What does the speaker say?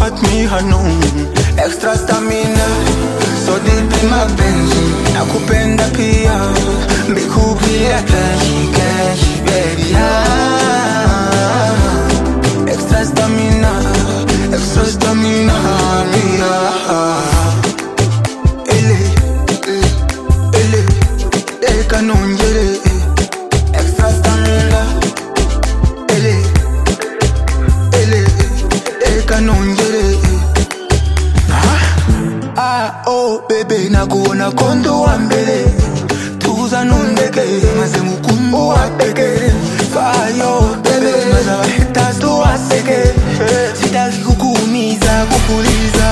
got me hanum. Extra stamina, so deep in my benzo. Nakupenda pia, mbikupilia cash, baby. Extra stamina, mia. Deka nonjere. Extra stamina, deka nonjere. Oh baby, nakuona kondo wa mbele. Tuza nundeke, maze mukumbu wa peke. Fayo baby, maza wa hita tuwa seke. Sitaki kukuumiza, kukuliza.